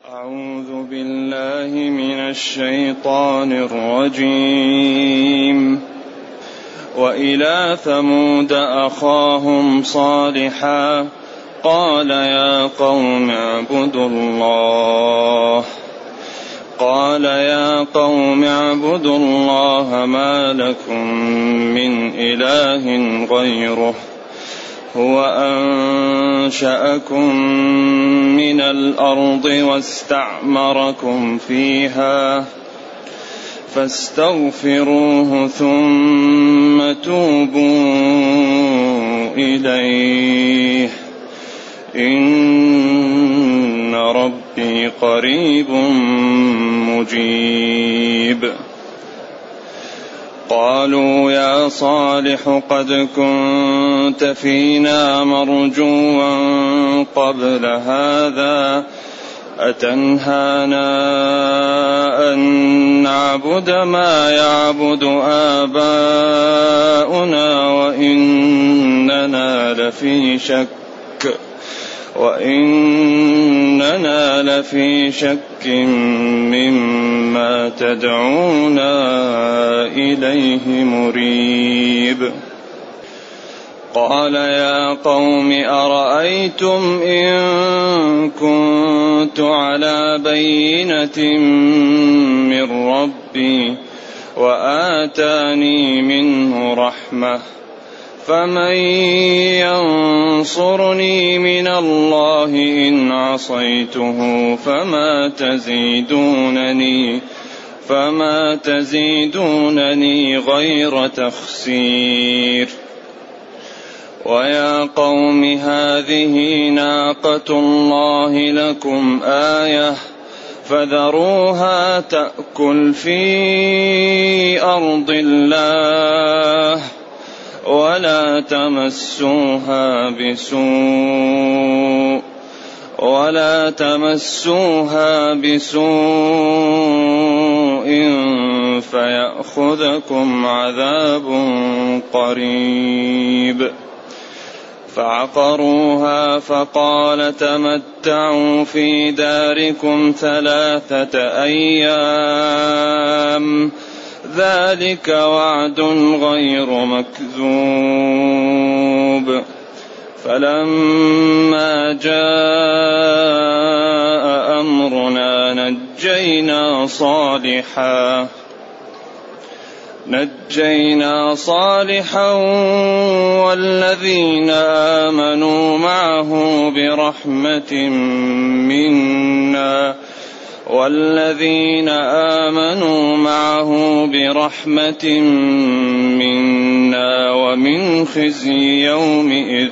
أعوذ بالله من الشيطان الرجيم. وإلى ثمود أخاهم صالحا قال يا قوم اعبدوا الله ما لكم من إله غيره هو أنشأكم من الأرض واستعمركم فيها فاستغفروه ثم توبوا إليه إن ربي قريب مجيب. قالوا يا صالح قد كنت فينا مرجوا قبل هذا أتنهانا أن نعبد ما يعبد آباؤنا وإننا لفي شك مما تدعونا إليه مريب. قال يا قوم أرأيتم إن كنت على بينة من ربي وآتاني منه رحمة فمن ينصرني من الله إن عصيته فما تزيدونني غير تخسير. ويا قوم هذه ناقة الله لكم آية فذروها تأكل في أرض الله ولا تمسوها بسوء فيأخذكم عذاب قريب. فعقروها فقال تمتعوا في داركم 3 أيام ذلك وعد غير مكذوب. فلما جاء أمرنا نجينا صالحا والذين آمنوا معه برحمة منا ومن خزي يومئذ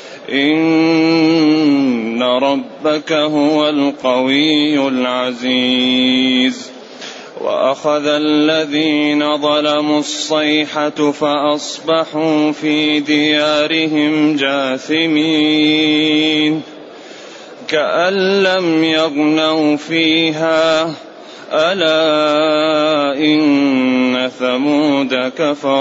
إن ربك هو القوي العزيز. وأخذ الذين ظلموا الصيحة فأصبحوا في ديارهم جاثمين كأن لم يغنوا فيها ألا إن ثمود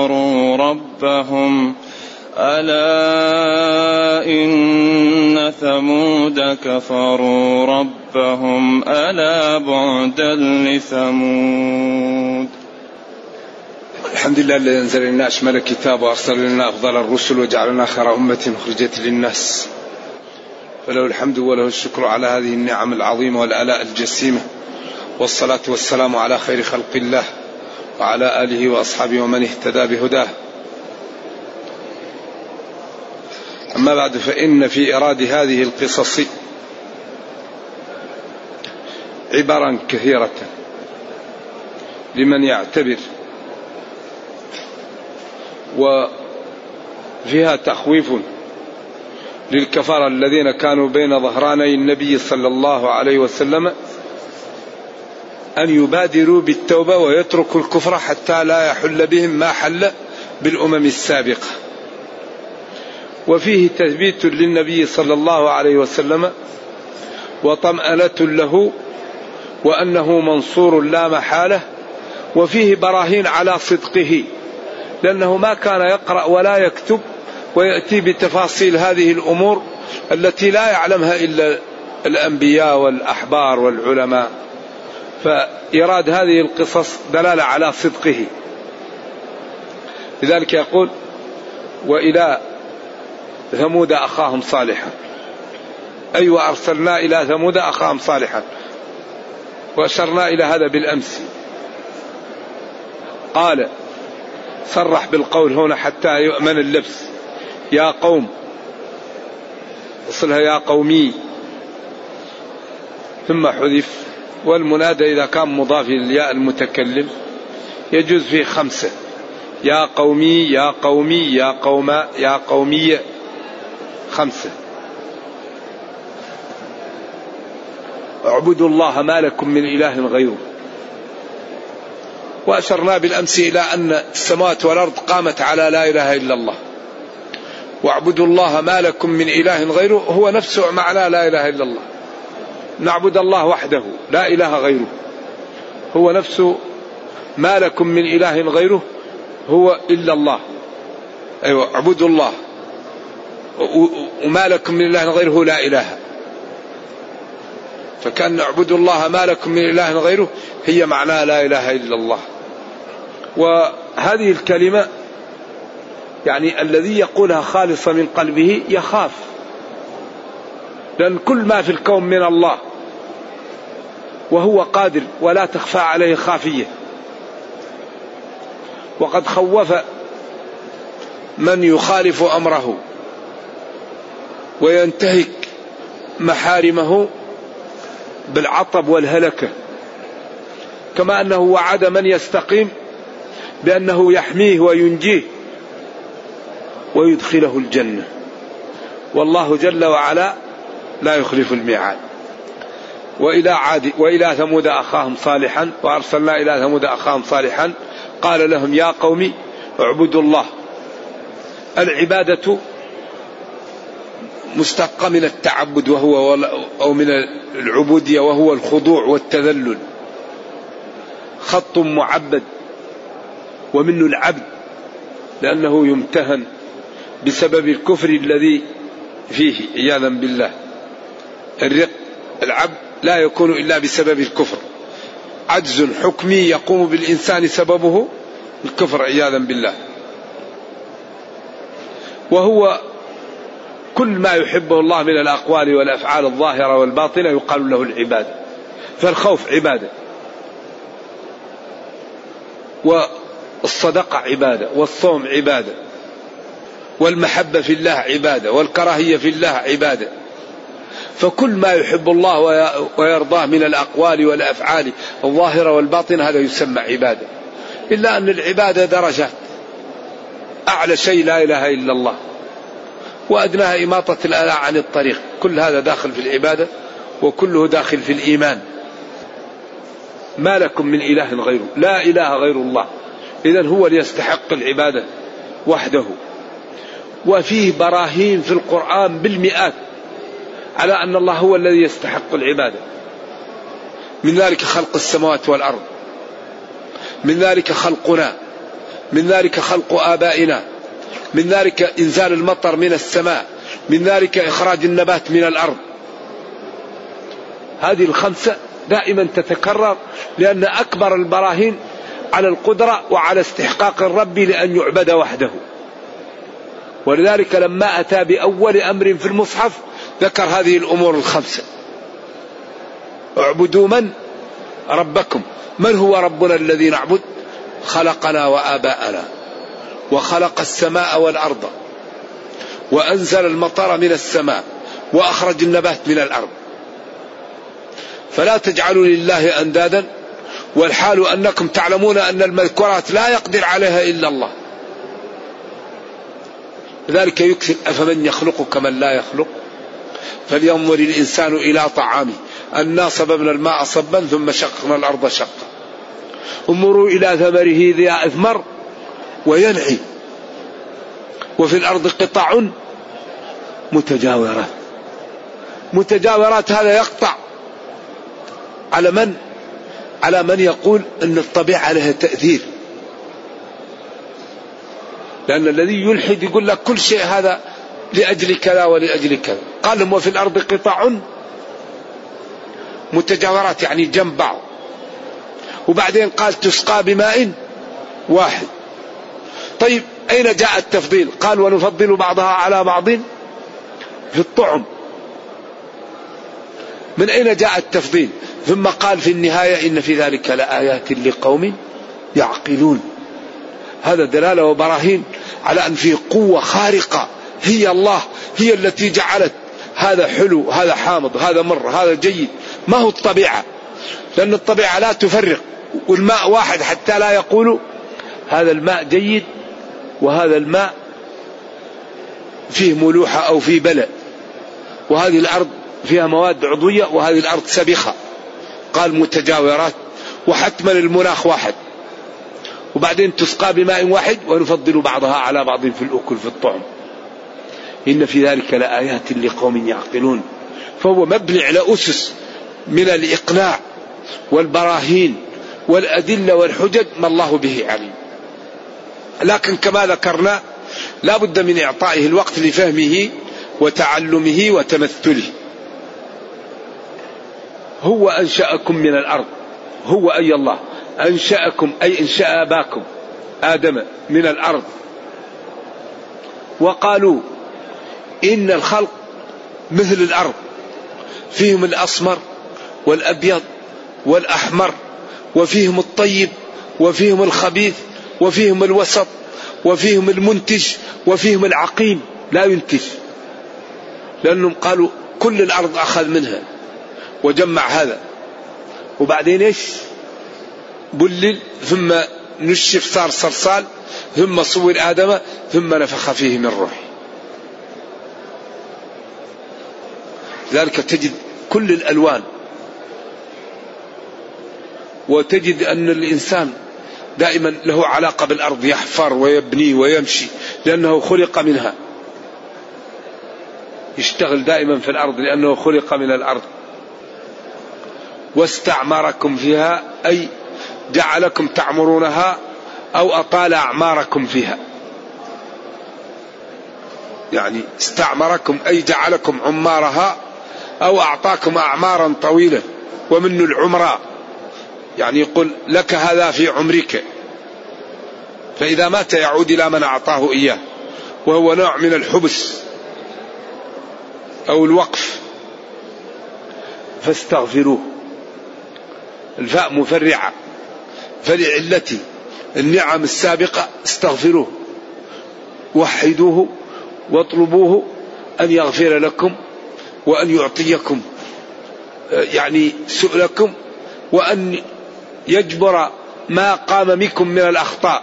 كفروا ربهم ألا بعدا لثمود. الحمد لله الذي أنزل لنا أشمل الكتاب وأرسل لنا أفضل الرسل وجعلنا خير أمة أخرجت للناس فله الحمد وله الشكر على هذه النعم العظيمة والآلاء الجسيمة والصلاة والسلام على خير خلق الله وعلى آله وأصحابه ومن اهتدى بهداه. أما بعد فإن في إراد هذه القصص عبرا كثيرة لمن يعتبر وفيها تخويف للكفار الذين كانوا بين ظهراني النبي صلى الله عليه وسلم أن يبادروا بالتوبة ويتركوا الكفر حتى لا يحل بهم ما حل بالأمم السابقة. وفيه تثبيت للنبي صلى الله عليه وسلم وطمأنة له وأنه منصور لا محالة، وفيه براهين على صدقه لأنه ما كان يقرأ ولا يكتب ويأتي بتفاصيل هذه الأمور التي لا يعلمها إلا الأنبياء والأحبار والعلماء، فإيراد هذه القصص دلالة على صدقه. لذلك يقول: وإلى ثمود أخاهم صالحا، أي وأرسلنا إلى ثمود أخاهم صالحا، وأشرنا إلى هذا بالأمس. قال صرح بالقول هنا حتى يؤمن اللبس، يا قوم، وصلها يا قومي ثم حذف. والمنادى إذا كان مضاف للياء المتكلم يجوز فيه 5: يا قومي، يا قومي، يا قوما، يا قومي، 5. اعبدوا الله ما لكم من إله غيره. وأشرنا بالأمس إلى أن السماوات والأرض قامت على لا إله إلا الله، واعبدوا الله ما لكم من إله غيره هو نفسه معنى لا إله إلا الله. نعبد الله وحده لا إله غيره، هو نفسه ما لكم من إله غيره هو إلا الله. أيوة، اعبدوا الله وما لكم من إله غيره لا إله. فكان اعبدوا الله ما لكم من إله غيره هي معنى لا إله إلا الله. وهذه الكلمة يعني الذي يقولها خالصة من قلبه يخاف، لأن كل ما في الكون من الله وهو قادر ولا تخفى عليه خافية. وقد خوف من يخالف أمره وينتهك محارمه بالعطب والهلكة، كما أنه وعد من يستقيم بأنه يحميه وينجيه ويدخله الجنة. والله جل وعلا لا يخلف الميعاد. وإلى ثمود أخاهم صالحا، وأرسلنا إلى ثمود أخاهم صالحا قال لهم يا قوم اعبدوا الله. العبادة مستقى من التعبد أو من العبودية، وهو الخضوع والتذلل. خط معبد، ومنه العبد لأنه يمتهن بسبب الكفر الذي فيه عياذا بالله. الرق العبد لا يكون إلا بسبب الكفر، عجز حكمي يقوم بالإنسان سببه الكفر عياذا بالله. وهو كل ما يحبه الله من الأقوال والأفعال الظاهرة والباطنة يقال له العبادة. فالخوف عبادة، والصدقة عبادة، والصوم عبادة، والمحبة في الله عبادة، والكراهية في الله عبادة. فكل ما يحب الله ويرضاه من الأقوال والأفعال الظاهرة والباطنة هذا يسمى عبادة. إلا أن العبادة درجات، أعلى شيء لا إله إلا الله، وأدناها إماطة الأذى عن الطريق. كل هذا داخل في العبادة، وكله داخل في الإيمان. ما لكم من إله غيره، لا إله غير الله. إذن هو اللي يستحق العبادة وحده. وفيه براهين في القرآن بالمئات على أن الله هو الذي يستحق العبادة. من ذلك خلق السماوات والأرض، من ذلك خلقنا، من ذلك خلق آبائنا، من ذلك إنزال المطر من السماء، من ذلك إخراج النبات من الأرض. هذه 5 دائما تتكرر، لأن أكبر البراهين على القدرة وعلى استحقاق الرب لأن يعبد وحده. ولذلك لما أتى بأول أمر في المصحف ذكر هذه الأمور 5: اعبدوا من ربكم. من هو ربنا الذي نعبد؟ خلقنا وآباءنا، وخلق السماء والأرض، وأنزل المطر من السماء، وأخرج النبات من الأرض. فلا تجعلوا لله أندادا والحال أنكم تعلمون أن المذكورات لا يقدر عليها إلا الله. لذلك يكفي: أفمن يخلق كمن لا يخلق. فلينظر الإنسان إلى طعامه أنا صببنا الماء صبا ثم شققنا الأرض شقا انظروا إلى ثمره ذي أثمر وينعي وفي الأرض قطع متجاورات. هذا يقطع على من؟ على من يقول أن الطبيعة لها تأثير. لأن الذي يلحد يقول لك كل شيء هذا لأجل كذا ولأجل كذا. قال لهم: وفي الأرض قطع متجاورات يعني جنب بعض. وبعدين قال تسقى بماء واحد. طيب أين جاء التفضيل؟ قال ونفضل بعضها على بعض في الطعم. من أين جاء التفضيل؟ ثم قال في النهاية إن في ذلك لآيات لقوم يعقلون. هذا دلالة وبراهين على أن في قوة خارقة هي الله، هي التي جعلت هذا حلو، هذا حامض، هذا مر، هذا جيد. ما هو الطبيعة، لأن الطبيعة لا تفرق، والماء واحد حتى لا يقولوا هذا الماء جيد وهذا الماء فيه ملوحة أو فيه بلع، وهذه الأرض فيها مواد عضوية وهذه الأرض سبخة. قال متجاورات، وحتما المناخ واحد. وبعدين تسقى بماء واحد ونفضل بعضها على بعض في الأكل في الطعم. إن في ذلك لآيات لقوم يعقلون. فهو مبني على أسس من الإقناع والبراهين والأدلة والحجج ما الله به عليم. لكن كما ذكرنا لا بد من إعطائه الوقت لفهمه وتعلمه وتمثله. هو أنشأكم من الأرض، هو أي الله أنشأكم، أي إنشاء أباكم آدم من الأرض. وقالوا إن الخلق مثل الأرض، فيهم الأسمر والأبيض والأحمر، وفيهم الطيب وفيهم الخبيث، وفيهم الوسط وفيهم المنتج وفيهم العقيم لا ينتج. لأنهم قالوا كل الأرض أخذ منها وجمع هذا، وبعدين إيش بلل ثم نشف صار صلصال، ثم صور آدم ثم نفخ فيه من روحه. ذلك تجد كل الألوان، وتجد أن الإنسان دائما له علاقة بالأرض، يحفر ويبني ويمشي لأنه خلق منها، يشتغل دائما في الأرض لأنه خلق من الأرض. واستعمركم فيها أي جعلكم تعمرونها أو أطال أعماركم فيها. يعني استعمركم أي جعلكم عمارها أو أعطاكم أعمارا طويلة، ومن العمراء يعني يقول لك هذا في عمرك، فإذا مات يعود إلى من أعطاه إياه، وهو نوع من الحبس أو الوقف. فاستغفروه، الفاء مفرعة فلعلة النعم السابقة، استغفروه وحدوه واطلبوه أن يغفر لكم وأن يعطيكم يعني سؤلكم، وأن يجبر ما قام بكم من الأخطاء،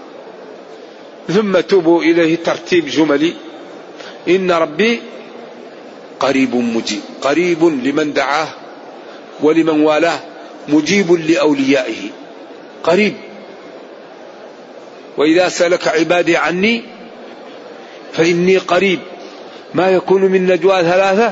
ثم توبوا إليه ترتيب جملي. إن ربي قريب مجيب، قريب لمن دعاه ولمن والاه، مجيب لأوليائه، قريب. وإذا سألك عبادي عني فإني قريب ما يكون من نجوى ثلاثة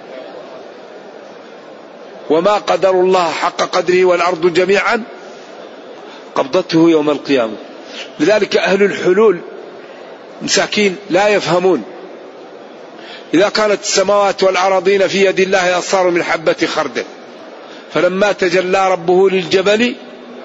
وما قدر الله حق قدره والأرض جميعا قبضته يوم القيامة. لذلك أهل الحلول مساكين لا يفهمون. إذا كانت السماوات والأراضين في يد الله أصار من حبة خردل، فلما تجلى ربه للجبل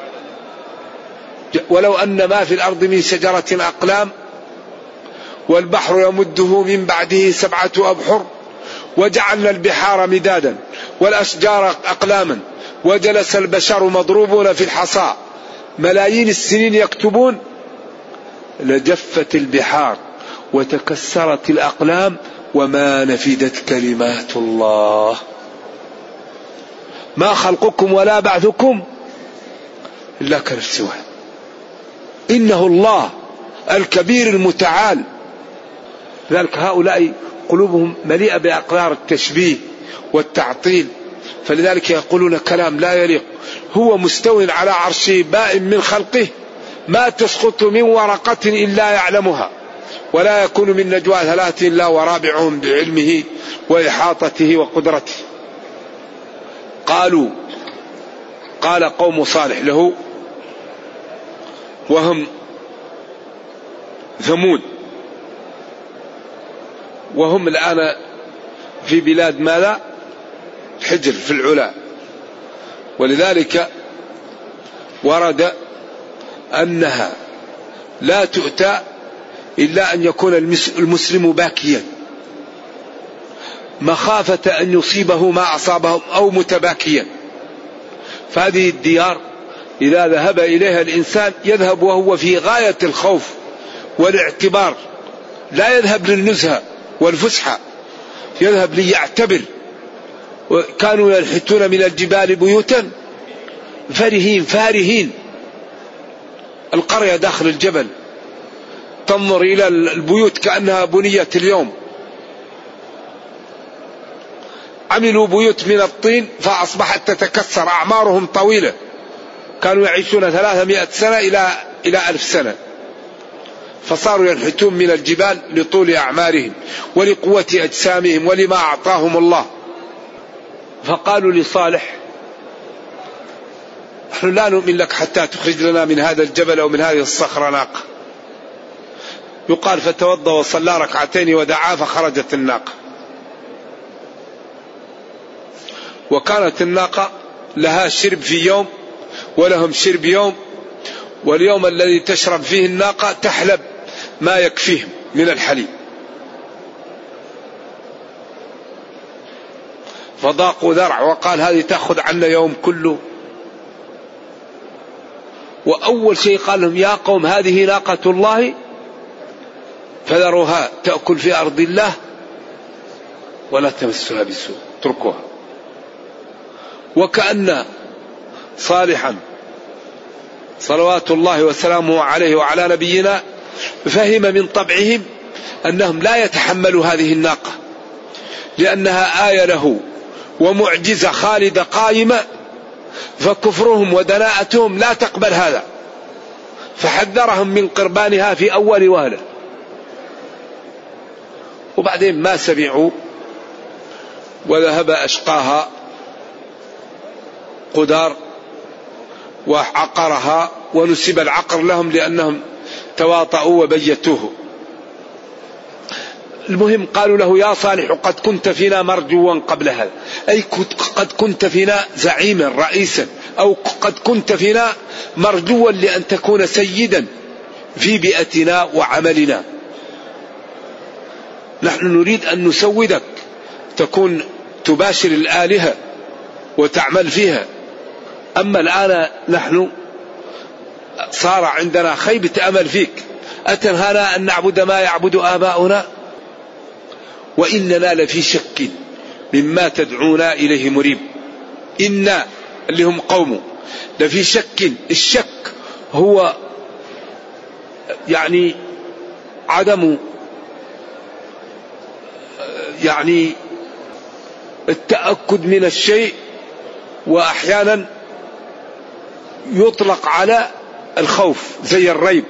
ولو أن ما في الأرض من شجرة أقلام والبحر يمده من بعده 7 أبحر وجعلنا البحار مدادا والأشجار أقلاما وجلس البشر مضروبون في الحصى ملايين السنين يكتبون لجفت البحار وتكسرت الأقلام وما نفدت كلمات الله ما خلقكم ولا بعثكم إلا كنفس واحد. إنه الله الكبير المتعال. لذلك هؤلاء قلوبهم مليئة بأقرار التشبيه والتعطيل، فلذلك يقولون كلام لا يليق. هو مستو على عرشه بائن من خلقه ما تسقط من ورقة إلا يعلمها ولا يكون من نجوى 3 إلا ورابعهم بعلمه وإحاطته وقدرته. قال قوم صالح له وهم ثمود، وهم الآن في بلاد ماذا؟ حجر في العلا، ولذلك ورد أنها لا تؤتى إلا أن يكون المسلم باكيا مخافة أن يصيبه ما أصابهم أو متباكيا. فهذه الديار إذا ذهب إليها الإنسان يذهب وهو في غاية الخوف والاعتبار، لا يذهب للنزهة والفسحة، يذهب ليعتبر. وكانوا ينحتون من الجبال بيوتا فارهين. القرية داخل الجبل تنظر إلى البيوت كأنها بنيت اليوم. عملوا بيوت من الطين فأصبحت تتكسر، أعمارهم طويلة، كانوا يعيشون 300 سنة إلى 1000 سنة، فصاروا ينحتون من الجبال لطول أعمارهم ولقوة أجسامهم ولما أعطاهم الله. فقالوا لصالح: نحن لا نؤمن لك حتى تخرج لنا من هذا الجبل أو من هذه الصخرة ناقة. يقال فتوضأ وصلى ركعتين ودعا فخرجت الناقة. وكانت الناقة لها شرب في يوم ولهم شرب يوم، واليوم الذي تشرب فيه الناقة تحلب ما يكفيهم من الحليب. فضاقوا ذرع وقال: هذه تأخذ عنا يوم كله. وأول شيء قال لهم: يا قوم هذه ناقة الله فذروها تأكل في أرض الله ولا تمسها بسوء، اتركوها. وكأن صالحا صلوات الله وسلامه عليه وعلى نبينا فهم من طبعهم أنهم لا يتحملوا هذه الناقة لأنها آية له ومعجزة خالدة قائمة، فكفرهم ودناءتهم لا تقبل هذا، فحذرهم من قربانها في أول وهلة. وبعدين ما سمعوا وذهب أشقاها قدار وعقرها، ونسب العقر لهم لأنهم تواطؤوا وبيتوه. المهم قالوا له: يا صالح قد كنت فينا مرجوا قبل هذا، أي قد كنت فينا زعيما رئيسا، أو قد كنت فينا مرجوا لأن تكون سيدا في بيئتنا وعملنا. نحن نريد أن نسودك، تكون تباشر الآلهة وتعمل فيها. أما الآن نحن صار عندنا خيبة أمل فيك، أتنهانا أن نعبد ما يعبد آباؤنا وإننا لفي شك مما تدعونا إليه مريب. إنا اللي هم قومه لفي شك. الشك هو يعني عدم يعني التأكد من الشيء، وأحيانا يطلق على الخوف زي الريب،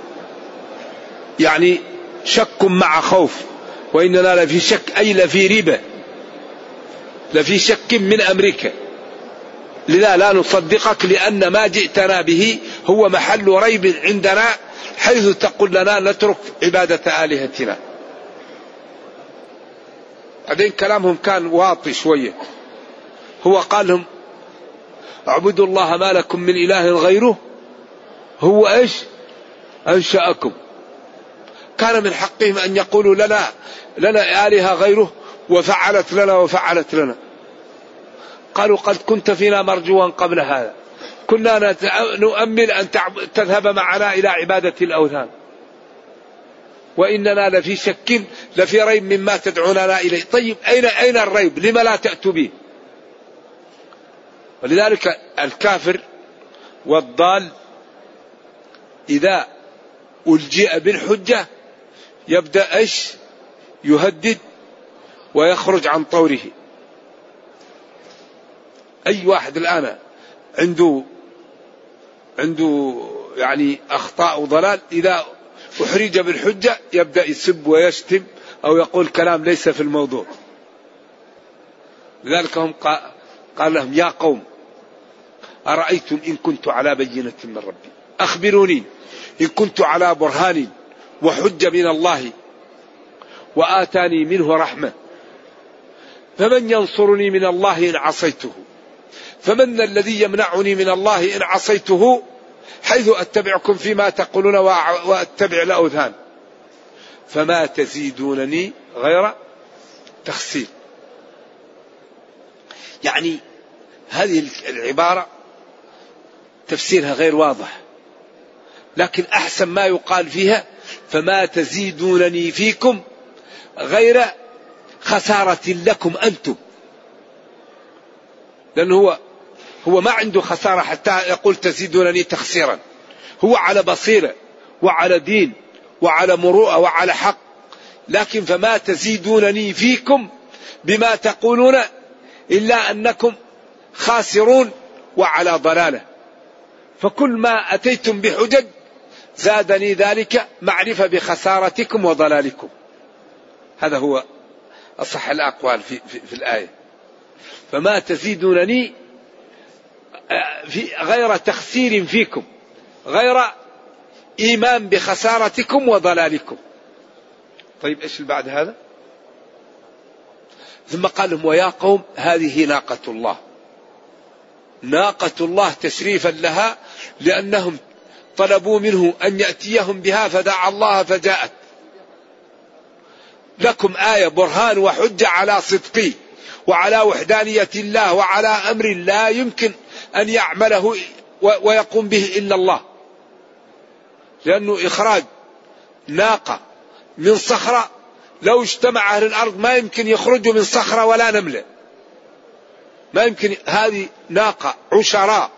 يعني شك مع خوف. وإننا لفي شك أي لفي ريبة، لفي شك من أمريكا، لذا لا نصدقك لأن ما جئتنا به هو محل ريب عندنا، حيث تقول لنا نترك عبادة آلهتنا. بعدين كلامهم كان واطي شوية. هو قال لهم: اعبدوا الله ما لكم من إله غيره هو إيش أنشأكم. كان من حقهم أن يقولوا لنا آلهة غيره وفعلت لنا. قالوا: قد كنت فينا مرجوا قبل هذا، كنا نؤمل أن تذهب معنا إلى عبادة الأوثان، وإننا لفي شك لفي ريب مما تدعوننا إليه. طيب أين الريب؟ لما لا تأتوا به؟ ولذلك الكافر والضال إذا ألجئ بالحجة يبدأ إيش؟ يهدد ويخرج عن طوره. أي واحد الآن عنده يعني أخطاء وضلال، إذا أحرج بالحجة يبدأ يسب ويشتم أو يقول كلام ليس في الموضوع. لذلك هم قال لهم: يا قوم أرأيتم إن كنت على بينة من ربي، أخبروني إن كنت على برهان وحجة من الله وآتاني منه رحمة، فمن ينصرني من الله إن عصيته، فمن الذي يمنعني من الله إن عصيته حيث أتبعكم فيما تقولون وأتبع الأوثان فما تزيدونني غير تخسير. يعني هذه العبارة تفسيرها غير واضح، لكن أحسن ما يقال فيها فما تزيدونني فيكم غير خسارة لكم أنتم، لأنه هو ما عنده خسارة حتى يقول تزيدونني تخسيرا، هو على بصيرة وعلى دين وعلى مروءة وعلى حق، لكن فما تزيدونني فيكم بما تقولون إلا أنكم خاسرون وعلى ضلالة. فكل ما أتيتم بحجج زادني ذلك معرفة بخسارتكم وضلالكم. هذا هو أصح الأقوال في الآية. فما تزيدونني في غير تخسير فيكم، غير إيمان بخسارتكم وضلالكم. طيب إيش بعد هذا؟ ثم قال لهم ويا قوم هذه ناقة الله. ناقة الله تشريفا لها، لأنهم طلبوا منه أن يأتيهم بها فدعا الله فجاءت. لكم آية برهان وحجة على صدقه وعلى وحدانية الله وعلى أمر لا يمكن أن يعمله ويقوم به إلا الله، لأنه إخراج ناقة من صخرة لو اجتمع أهل الأرض ما يمكن يخرجوا من صخرة ولا نملة، ما يمكن. هذه ناقة عشراء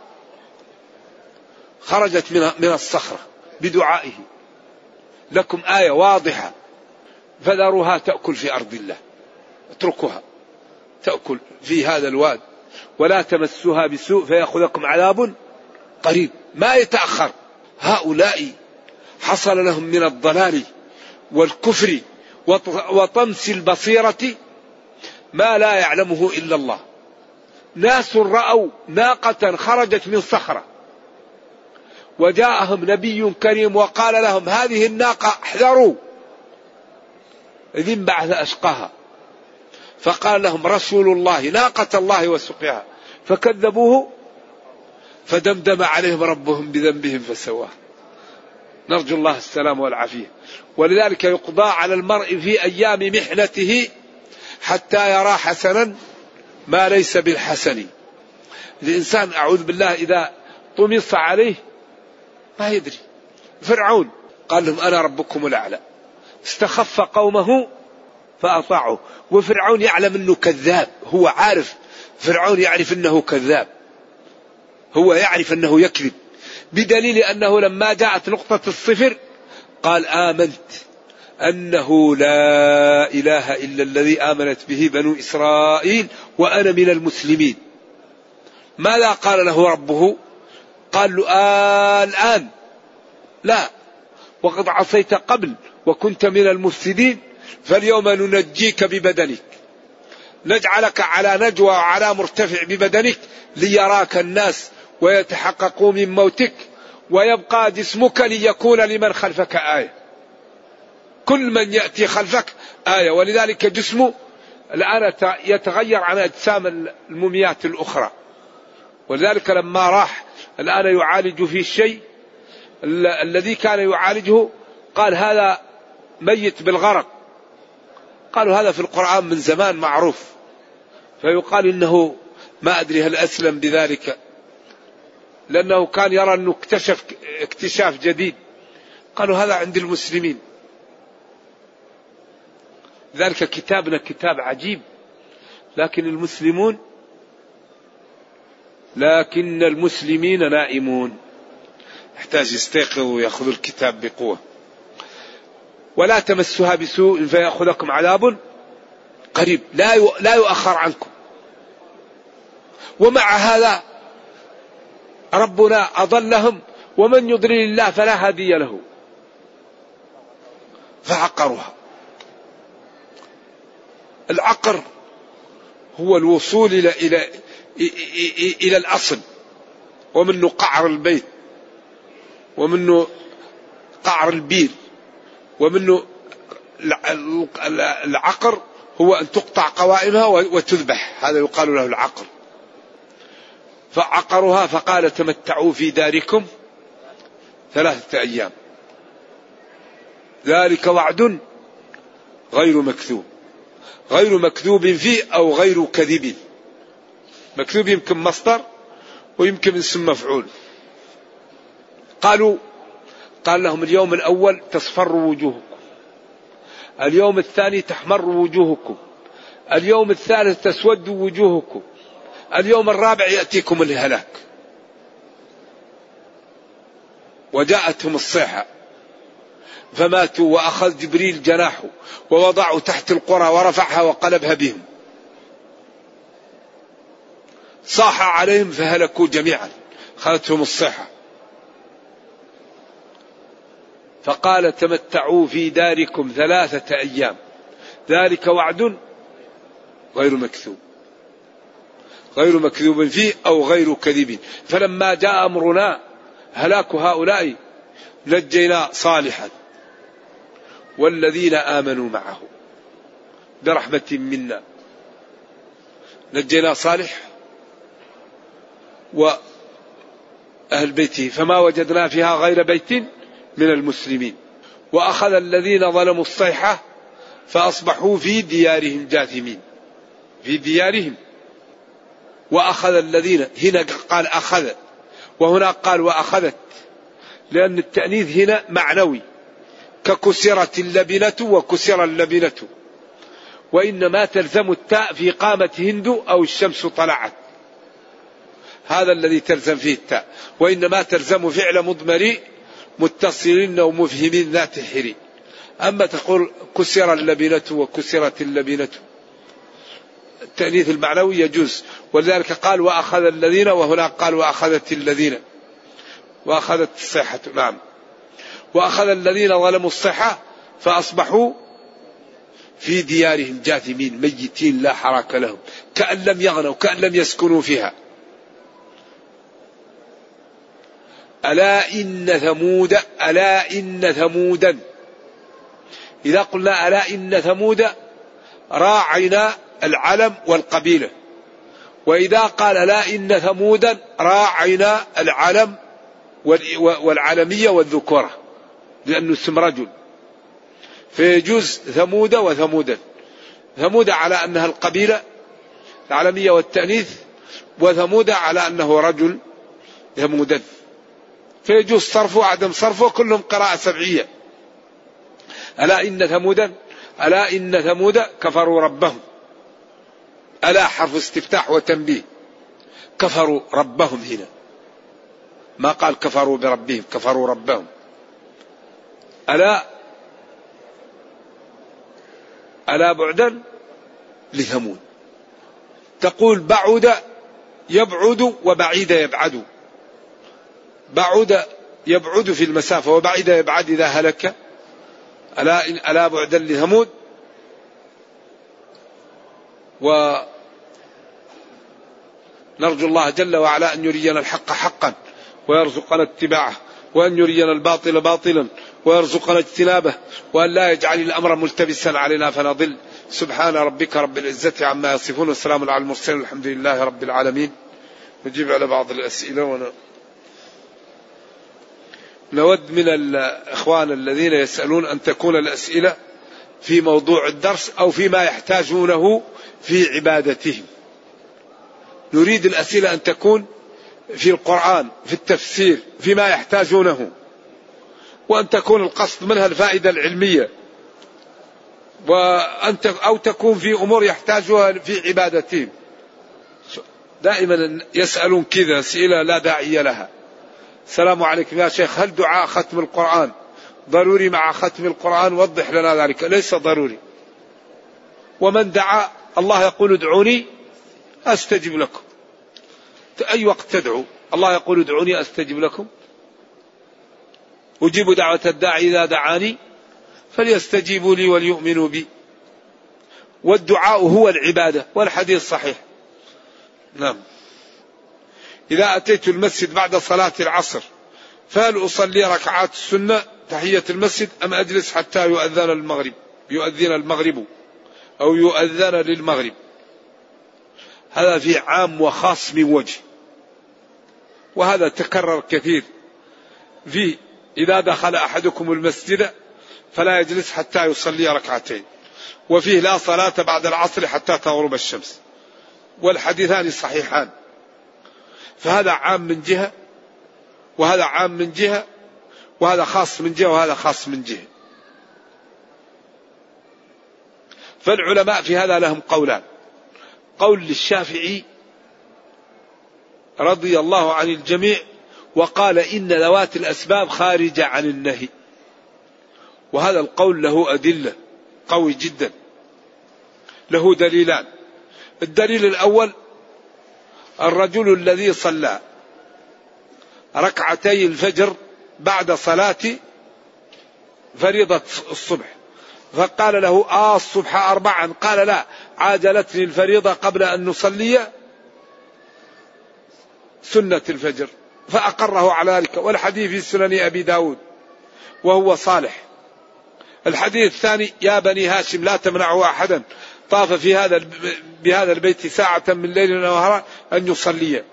خرجت من الصخرة بدعائه. لكم آية واضحة فذروها تأكل في أرض الله، اتركوها تأكل في هذا الواد ولا تمسوها بسوء فيأخذكم عذاب قريب. ما يتأخر. هؤلاء حصل لهم من الضلال والكفر وطمس البصيرة ما لا يعلمه إلا الله. ناس رأوا ناقة خرجت من صخرة وجاءهم نبي كريم وقال لهم هذه الناقة احذروا، إذ انبعث أشقاها، فقال لهم رسول الله ناقة الله وسقياها، فكذبوه فدمدم عليهم ربهم بذنبهم فسواه. نرجو الله السلام والعافية. ولذلك يقضى على المرء في أيام محنته حتى يرى حسنا ما ليس بالحسن. الإنسان أعوذ بالله إذا طمس عليه ما يدري. فرعون قال لهم أنا ربكم الأعلى، استخف قومه فأطاعوا، وفرعون يعلم أنه كذاب، هو عارف، فرعون يعرف أنه كذاب، هو يعرف أنه يكذب، بدليل أنه لما جاءت نقطة الصفر قال آمنت أنه لا إله إلا الذي آمنت به بنو إسرائيل وأنا من المسلمين. ماذا قال له ربه؟ قال له الآن لا، وقد عصيت قبل وكنت من المفسدين، فاليوم ننجيك ببدنك، نجعلك على نجوى وعلى مرتفع ببدنك ليراك الناس ويتحققوا من موتك، ويبقى جسمك ليكون لمن خلفك آية. كل من يأتي خلفك آية. ولذلك جسمه الآن يتغير عن أجسام الموميات الأخرى. ولذلك لما راح الآن يعالج فيه الشيء الذي كان يعالجه قال هذا ميت بالغرق، قالوا هذا في القرآن من زمان معروف، فيقال إنه ما أدري هل أسلم بذلك، لأنه كان يرى أنه اكتشف اكتشاف جديد. قالوا هذا عند المسلمين. ذلك كتابنا كتاب عجيب، لكن المسلمين نائمون، يحتاج يستيقظوا ويأخذوا الكتاب بقوة. ولا تمسها بسوء فيأخذكم عذاب قريب، لا يؤخر عنكم. ومع هذا ربنا أضلهم، ومن يضلل الله فلا هادي له، فعقروها. العقر هو الوصول إلى الأصل، ومنه قعر البيت، ومنه قعر البير، ومنه العقر هو أن تقطع قوائمها وتذبح، هذا يقال له العقر. فعقروها فقال تمتعوا في داركم 3 أيام ذلك وعد غير مكذوب. غير مكذوب فيه أو غير كذب. مكذوب يمكن مصدر ويمكن اسم مفعول. قال لهم اليوم الأول تصفر وجوهكم، اليوم الثاني تحمر وجوهكم، اليوم الثالث تسود وجوهكم، اليوم الرابع يأتيكم الهلاك. وجاءتهم الصيحة فماتوا، وأخذ جبريل جناحه ووضعه تحت القرى ورفعها وقلبها بهم، صاح عليهم فهلكوا جميعا، خذتهم الصيحة. فقال تمتعوا في داركم 3 أيام ذلك وعد غير مكذوب. غير مكذوب فيه أو غير كذب. فلما جاء أمرنا هلاك هؤلاء نجينا صالحا والذين آمنوا معه برحمة منا. نجينا صالح وأهل بيته فما وجدنا فيها غير بيت من المسلمين. وأخذ الذين ظلموا الصيحة فأصبحوا في ديارهم جاثمين. في ديارهم. وأخذ الذين، هنا قال أخذ وهنا قال وأخذت، لأن التأنيث هنا معنوي، ككسرت اللبنة وكسر اللبنة. وإنما تلزم التاء في قامة هند أو الشمس طلعت، هذا الذي تلزم فيه التاء. وإنما تلزم فعل مضمر متصلين أو مفهمين ذات حري. أما تقول كسر اللبنة وكسرت اللبنة، التأنيث المعنوي يجوز. ولذلك قال وأخذ الذين، وهنا قال وأخذت الذين، وأخذت الصيحة. نعم. وأخذ الذين ظلموا الصيحة فأصبحوا في ديارهم جاثمين ميتين لا حراك لهم، كأن لم يغنوا، كأن لم يسكنوا فيها. ألا إن ثمود، ألا إن ثمودا. إذا قلنا ألا إن ثمود راعينا العلم والقبيلة، وإذا قال ألا إن ثمودا راعينا العلم والعلمية والذكورة، لأنه اسم رجل، فيجوز ثمود وثمودا. ثمود على أنها القبيلة العلمية والتأنيث، وثمود على أنه رجل ثمودا، فيجوز صرفه وعدم صرفه، كلهم قراءة سبعية. ألا إن ثمودا، ألا إن ثمود كفروا ربهم. ألا حرف استفتاح وتنبيه، كفروا ربهم هنا، ما قال كفروا بربهم، كفروا ربهم. ألا بعدا لثمود. تقول بعد يبعد وبعيد يبعد. بعد يبعد في المسافة وبعيد يبعد إذا هلك. ألا بعدا لثمود. ونرجو الله جل وعلا أن يرينا الحق حقا ويرزقنا اتباعه، وأن يرينا الباطل باطلا ويرزقنا اجتنابه، وأن لا يجعل الأمر ملتبسا علينا فنضل. سبحان ربك رب العزة عما يصفون والسلام على المرسلين والحمد لله رب العالمين. نجيب على بعض الأسئلة. نود من الإخوان الذين يسألون أن تكون الأسئلة في موضوع الدرس أو فيما يحتاجونه في عبادتهم. نريد الأسئلة أن تكون في القرآن، في التفسير، فيما يحتاجونه، وأن تكون القصد منها الفائدة العلمية، أو تكون في أمور يحتاجها في عبادتهم. دائما يسألون كذا أسئلة لا داعي لها. السلام عليكم يا شيخ، هل دعاء ختم القرآن ضروري مع ختم القرآن؟ وضح لنا ذلك. ليس ضروري. ومن دعا، الله يقول ادعوني أستجب لكم. أي وقت تدعو الله يقول ادعوني أستجب لكم. أجيب دعوة الداعي إذا دعاني فليستجيبوا لي وليؤمنوا بي. والدعاء هو العبادة، والحديث صحيح. نعم. إذا أتيت المسجد بعد صلاة العصر فهل أصلي ركعات السنة تحية المسجد أم أجلس حتى يؤذن المغرب أو يؤذن للمغرب؟ هذا في عام وخاص من وجه. وهذا تكرر كثير في إذا دخل أحدكم المسجد فلا يجلس حتى يصلي ركعتين، وفيه لا صلاة بعد العصر حتى تغرب الشمس، والحديثان صحيحان. فهذا عام من جهة وهذا عام من جهة، وهذا خاص من جهة وهذا خاص من جهة. فالعلماء في هذا لهم قولان: قول للشافعي رضي الله عن الجميع وقال إن ذوات الأسباب خارجة عن النهي، وهذا القول له أدلة قوي جدا، له دليلان. الدليل الأول: الرجل الذي صلى ركعتي الفجر بعد صلاة فريضة الصبح، فقال له الصبح 4، قال لا، عاجلتني الفريضة قبل أن نصلي سنة الفجر، فأقره على ذلك، والحديث في سنن أبي داود وهو صالح. الحديث الثاني: يا بني هاشم لا تمنعوا أحدا طاف في بهذا البيت ساعة من ليل ونهار أن يصلي.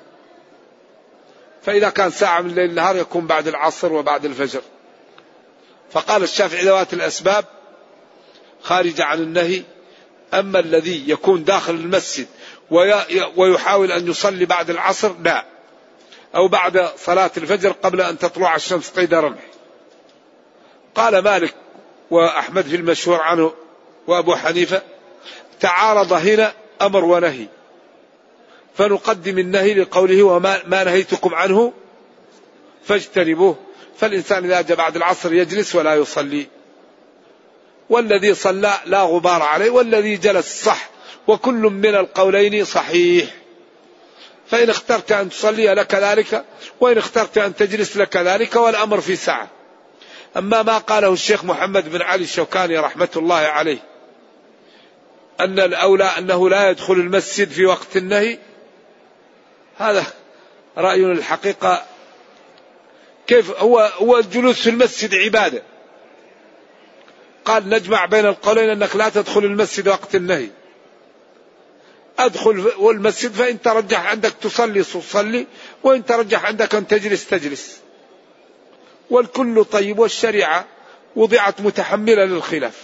فإذا كان ساعة من الليل والنهار يكون بعد العصر وبعد الفجر. فقال الشافعي ذوات الأسباب خارج عن النهي، أما الذي يكون داخل المسجد ويحاول أن يصلي بعد العصر لا، أو بعد صلاة الفجر قبل أن تطلع الشمس قيد رمح. قال مالك وأحمد في المشهور عنه وأبو حنيفة: تعارض هنا أمر ونهي، فنقدم النهي لقوله وما نهيتكم عنه فاجتنبوه. فالإنسان إذا جاء بعد العصر يجلس ولا يصلي، والذي صلى لا غبار عليه، والذي جلس صح، وكل من القولين صحيح. فإن اخترت أن تصلي لك ذلك، وإن اخترت أن تجلس لك ذلك، والأمر في ساعة. أما ما قاله الشيخ محمد بن علي الشوكاني رحمة الله عليه أن الأولى أنه لا يدخل المسجد في وقت النهي، هذا رأي الحقيقة. كيف هو الجلوس في المسجد عبادة؟ قال نجمع بين القولين أنك لا تدخل المسجد وقت النهي. أدخل والمسجد فإن ترجح عندك تصلي، وإن ترجح عندك أن تجلس. والكل طيب، والشريعة وضعت متحملة للخلاف.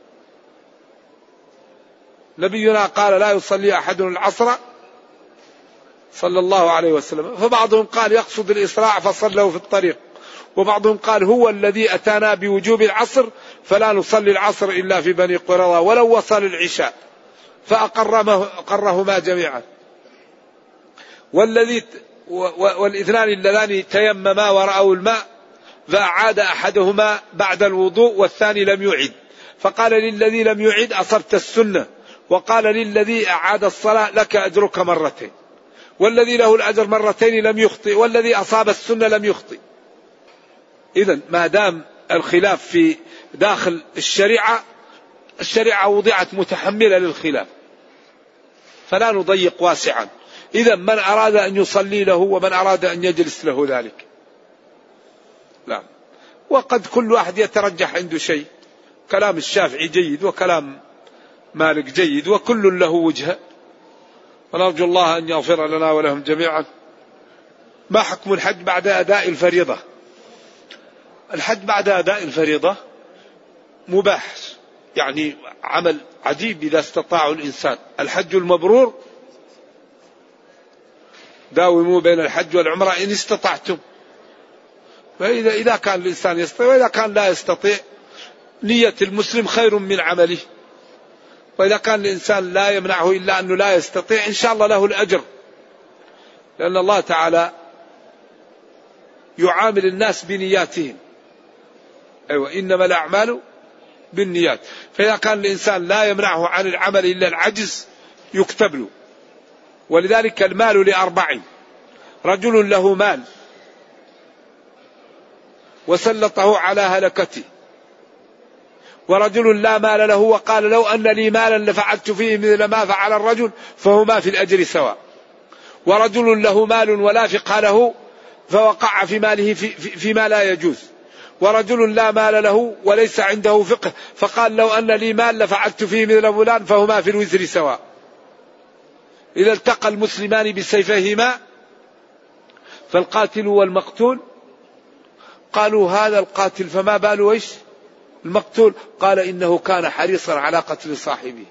نبينا قال لا يصلي أحد العصر صلى الله عليه وسلم، فبعضهم قال يقصد الإسراع فصلوا في الطريق، وبعضهم قال هو الذي أتانا بوجوب العصر فلا نصلي العصر إلا في بني قرظة ولو وصل العشاء، فأقرهما جميعا. والاثنان اللذان تيمما ورأوا الماء فأعاد أحدهما بعد الوضوء والثاني لم يعد، فقال للذي لم يعد أصبت السنة، وقال للذي أعاد الصلاة لك أجرك مرتين، والذي له الأجر مرتين لم يخطئ، والذي أصاب السنة لم يخطئ. إذن ما دام الخلاف في داخل الشريعة وضعت متحملة للخلاف، فلا نضيق واسعا. إذا من أراد أن يصلي له ومن أراد أن يجلس له ذلك. لا. وقد كل واحد يترجح عنده شيء. كلام الشافعي جيد وكلام مالك جيد، وكل له وجهة، ونرجو الله أن يغفر لنا ولهم جميعا. ما حكم الحج بعد أداء الفريضة؟ الحج بعد أداء الفريضة مباح، يعني عمل عجيب إذا استطاع الإنسان. الحج المبرور داوموا بين الحج والعمرة إن استطعتم. فإذا كان الإنسان يستطيع، وإذا كان لا يستطيع نية المسلم خير من عمله. وإذا كان الإنسان لا يمنعه إلا أنه لا يستطيع، إن شاء الله له الأجر، لأن الله تعالى يعامل الناس بنياتهم. أيوة، إنما الأعمال بالنيات. فإذا كان الإنسان لا يمنعه عن العمل إلا العجز يكتب له. ولذلك المال لأربع: رجل له مال وسلطه على هلكته، ورجل لا مال له وقال لو أن لي مالا لفعلت فيه مثل ما فعل الرجل، فهما في الأجر سواء. ورجل له مال ولا فقه له فوقع في ماله فيما لا يجوز. ورجل لا مال له وليس عنده فقه فقال لو أن لي مال لفعلت فيه مثل فلان، فهما في الوزر سواء. إذا التقى المسلمان بسيفيهما فالقاتل والمقتول. قالوا هذا القاتل فما باله إيش المقتول؟ قال إنه كان حريصا على قتل صاحبه.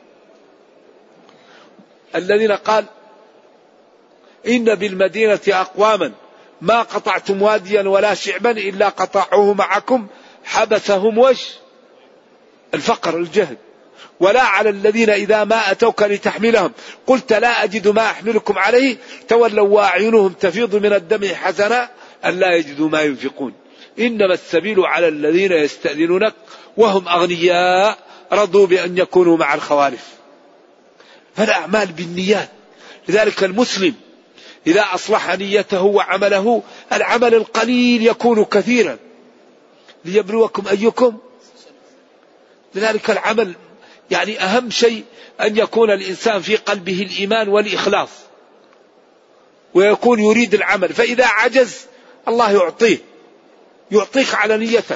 الذين قال إن بالمدينة أقواما ما قطعتم واديا ولا شعبا إلا قطعوه معكم حبسهم وش الفقر الجهل. ولا على الذين إذا ما أتوك لتحملهم قلت لا أجد ما أحملكم عليه تولوا وأعينهم تفيض من الدمع حزنا أن لا يجدوا ما ينفقون. إنما السبيل على الذين يستأذنونك وهم أغنياء رضوا بأن يكونوا مع الخوالف. فالأعمال بالنيات. لذلك المسلم إذا أصلح نيته وعمله العمل القليل يكون كثيرا ليبلوكم أيكم. لذلك العمل يعني أهم شيء أن يكون الإنسان في قلبه الإيمان والإخلاص ويكون يريد العمل. فإذا عجز الله يعطيك على نيته.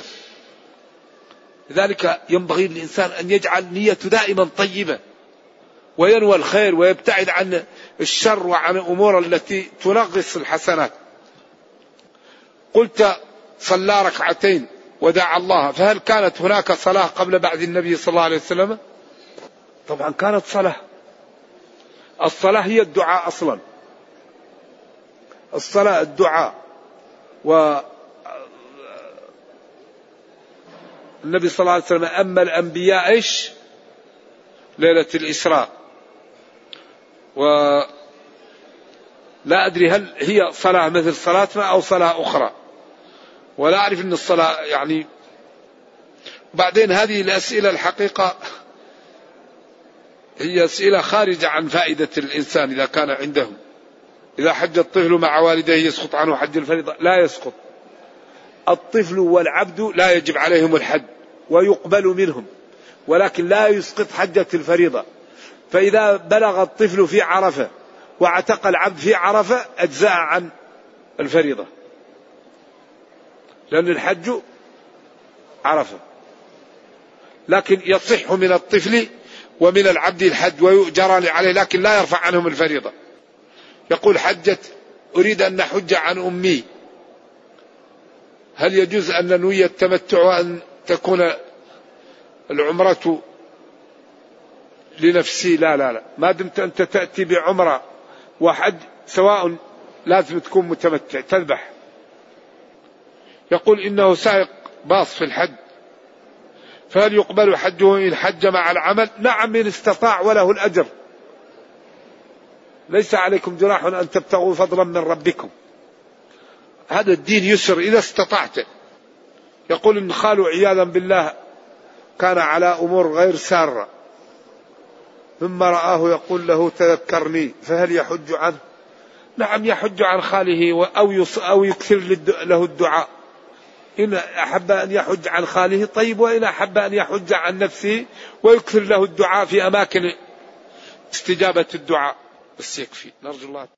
لذلك ينبغي للإنسان أن يجعل نيته دائما طيبة وينوى الخير ويبتعد عن الشر وعن الأمور التي تنغص الحسنات. قلت صلى ركعتين ودعا الله، فهل كانت هناك صلاة قبل بعد النبي صلى الله عليه وسلم؟ طبعا كانت صلاة. الصلاة هي الدعاء أصلا. الصلاة الدعاء. والنبي صلى الله عليه وسلم أما الأنبياء إيش ليلة الإسراء. ولا أدري هل هي صلاة مثل صلاتنا أو صلاة أخرى، ولا أعرف أن الصلاة يعني. بعدين هذه الأسئلة الحقيقة هي أسئلة خارجة عن فائدة الإنسان إذا كان عندهم. إذا حج الطفل مع والديه يسقط عنه حج الفريضة؟ لا يسقط. الطفل والعبد لا يجب عليهم الحج ويقبل منهم، ولكن لا يسقط حجة الفريضة. فإذا بلغ الطفل في عرفة واعتق العبد في عرفة أجزاء عن الفريضة، لأن الحج عرفة. لكن يصح من الطفل ومن العبد الحج ويؤجران عليه، لكن لا يرفع عنهم الفريضة. يقول حجت أريد أن نحج عن أمي، هل يجوز أن ننوي التمتع وأن تكون العمرة لنفسي؟ لا ما دمت أنت تأتي بعمرة وحج سواء لازم تكون متمتع تذبح. يقول إنه سائق باص في الحج، فهل يقبل حجه إن حج مع العمل؟ نعم إن استطاع وله الأجر، ليس عليكم جناح أن تبتغوا فضلا من ربكم. هذا الدين يسر إذا استطعت. يقول إن خاله عياذا بالله كان على أمور غير سارة ثم رآه يقول له تذكرني، فهل يحج عنه؟ نعم يحج عن خاله أو يكثر له الدعاء. إن أحب أن يحج عن خاله طيب، وإن أحب أن يحج عن نفسه ويكثر له الدعاء في أماكن استجابة الدعاء. بس يكفي. نرجو الله